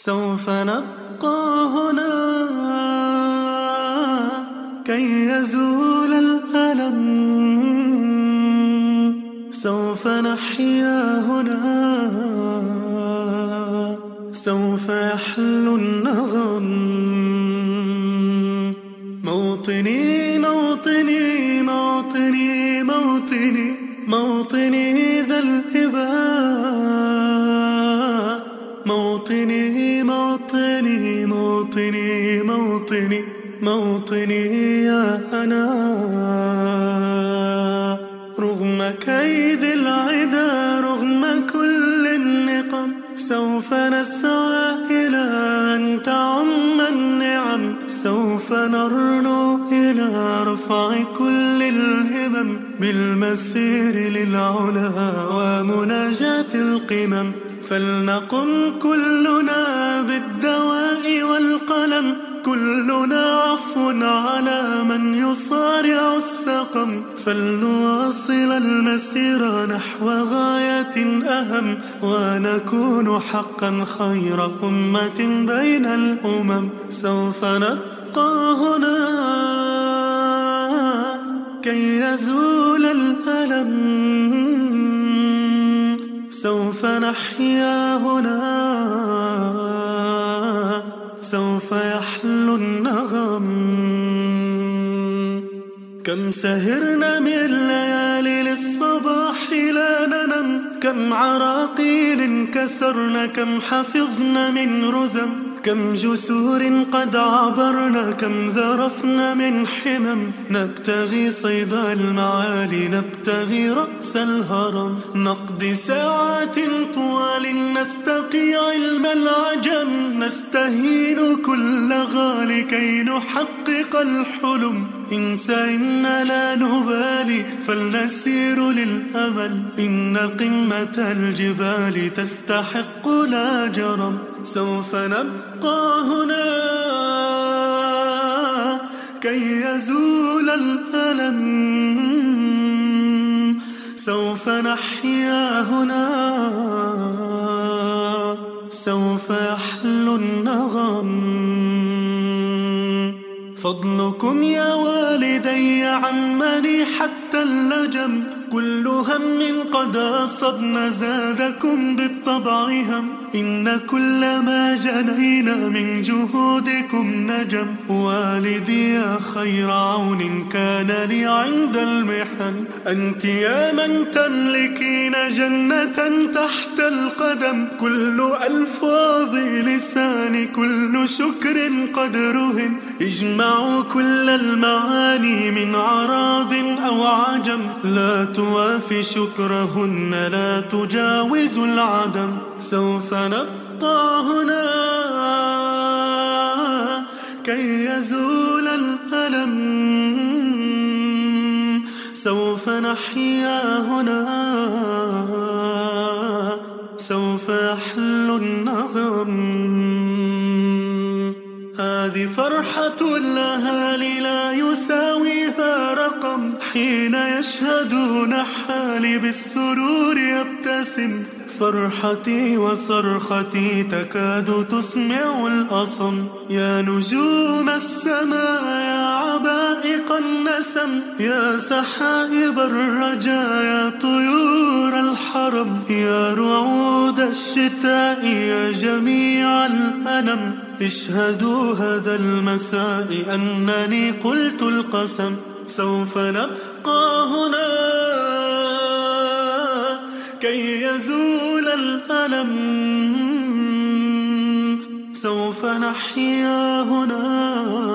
سوف نبقى هنا كي يزول الألم، سوف نحيا هنا، سوف يحلو النغم. موطني موطني موطني موطني موطني ذا الإباء، موطني موطني موطني موطني موطني يا أنا. رغم كيد العدا، رغم كل النقم، سوف نسعى إلى أن تعم النعم، سوف نرنو إلى رفع كل الهمم، بالمسير للعلا ومناجاة القمم. فلنقم كلنا بالدواء والقلم، كلنا عفو على من يصارع السقم. فلنواصل المسير نحو غاية أهم، ونكون حقا خير أمة بين الأمم. سوف نبقى هنا كي يزول الألم، سوف نحيا هنا، سوف يحلو النغم. كم سهرنا من ليالي للصباح لا ننم، كم عراقيل كسرنا، كم حفظنا من رزم، كم جسور قد عبرنا، كم ذرفنا من حمم. نبتغي صيد المعالي، نبتغي رأس الهرم، نقضي ساعات طوال نستقي علم العجم، نستهين كل غالي كي نحقق الحلم. إنسى إن لا نبالي، فلنسير للأمل، إن قمة الجبال تستحق لا جرم. سوف نبقى هنا كي يزول الألم، سوف نحيا هنا، سوف يحلو النغم. فضلكم يا والدي عمني حتى اللجم، كل هم قد أصبنا زادكم بالطبع هم، إن كل ما جنينا من جهودكم نجم. والدي يا خير عون كان لي عند المحن، أنت يا من تملكين جنة تحت القدم. كل ألفاظ لساني كل شكر قد رهن، اجمعوا كل المعاني من عرب أو عجم، لا توافي شكرهن، لا تجاوز العدم. سوف نبقى هنا كي يزول الألم، سوف نحيا هنا، سوف يحلو النغم. هذه فرحة الأهالي لا يساويها رقم، حين يشهدون حالي بالسرور يبتسم. فرحتي وصرختي تكاد تسمع الأصم، يا نجوم السماء يا عبائق النسم، يا سحائب الرجا يا طيور الحرم، يا رعود الشتاء يا جميع الأنم. اشهدوا هذا المساء أنني قلت القسم، سوف نبقى هنا كي يزول الألم، سوف نحيا هنا،